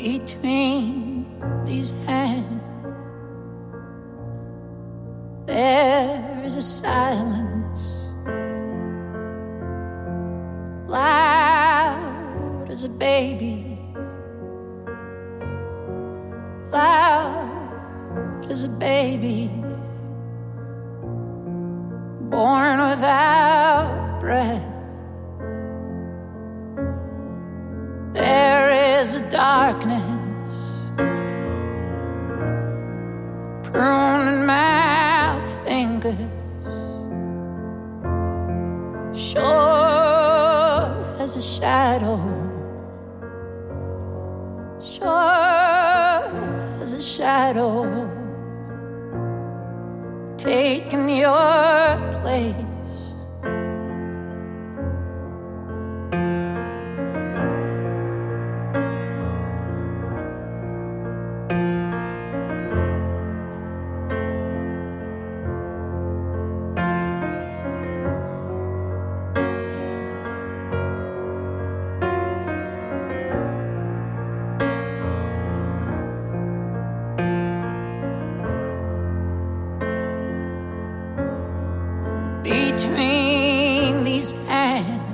between these hands. There is a silence, loud as a baby, loud as a baby, born without breath. There is a darkness pruning my fingers, sure as a shadow, sure as a shadow, taking your place. Between these hands,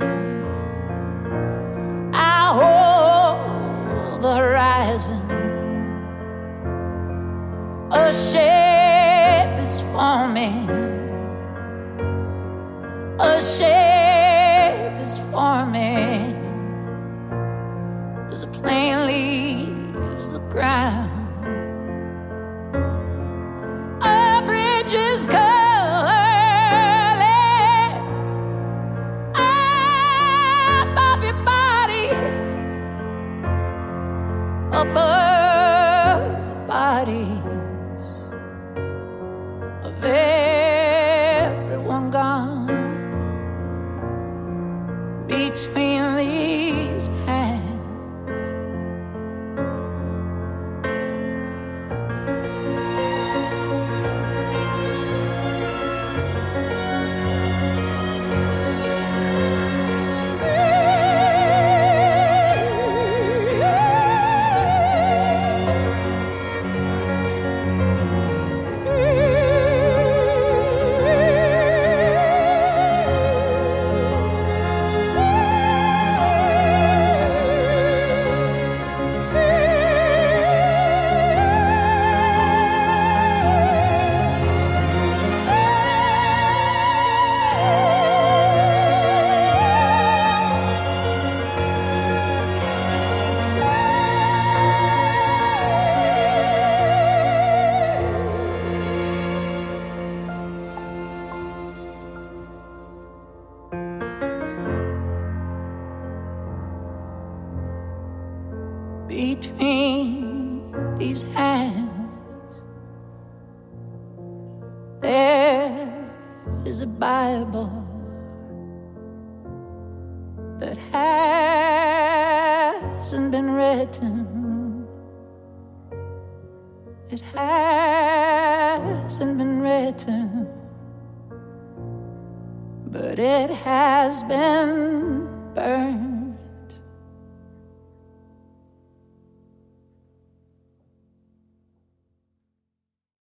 I hold the horizon. A shape is forming, a shape is forming as the plane leaves the ground. A bridge is coming above the bodies of everyone gone. Between these hands, between these hands, there is a Bible that hasn't been written. It hasn't been written, but it has been burned.